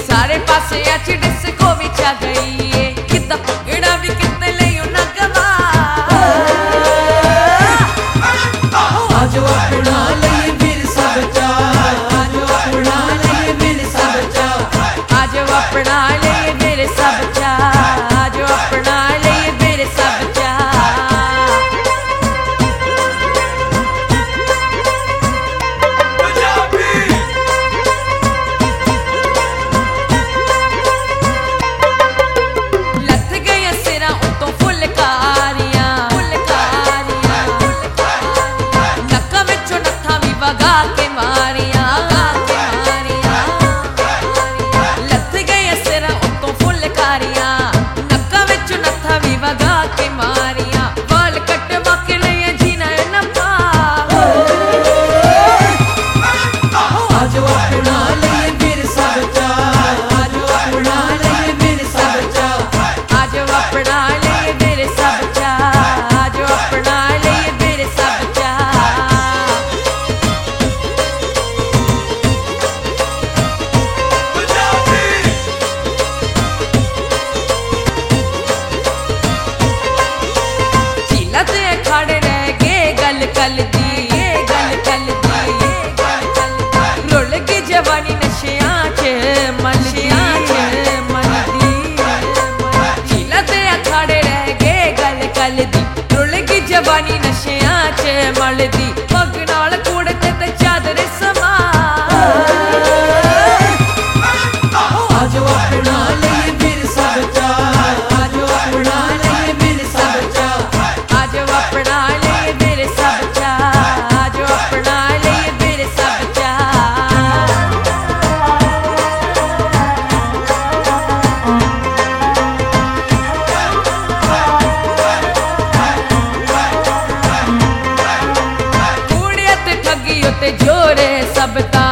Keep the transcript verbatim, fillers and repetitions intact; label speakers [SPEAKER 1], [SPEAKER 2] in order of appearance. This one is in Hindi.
[SPEAKER 1] सारे पासे अच्छी डिस्को भी छा गई है कितना पकड़ा भी कितने ले ना गवा
[SPEAKER 2] आज अपना लिए फिर सब चा आज अपना लिए फिर सब चा
[SPEAKER 1] आज अपना लिए मेरे सब चा आज अपना लिए मेरे सब चा लथ गई सिरा उतों फुलकारियां फुलकारियां नक्का विचों नत्था भी वगा के मारियां के मारियां लथ गई सिरा उतों फुलकारियां नक्का विचों नत्था भी वगा के मारियां वाल कटवा के लिए जीना न पा
[SPEAKER 2] आज अपना लिए फिर सब चा आज अपना लिए फिर सब चा
[SPEAKER 1] आज अपना लिए मेरे सब चा आज अपना लिए मेरे सब चा झीला ते खड़े रह गए गल कल दी ये गल कल दी ये गल कल दी रुल गई जवानी नशियां च मनशियां च मन दी झीला ते खड़े रह गए गल कल दी रुल गई जवानी नशियां च मल दी पग नाल कुड़ते ते चादर समा
[SPEAKER 2] आज अपना लिए फिर सब चा आज अपना लिए फिर सब चा
[SPEAKER 1] आज अपना लिए मेरे सब चा आज अपना लिए मेरे सब चा कूड़िया ते ठगी ते जोरे सब ता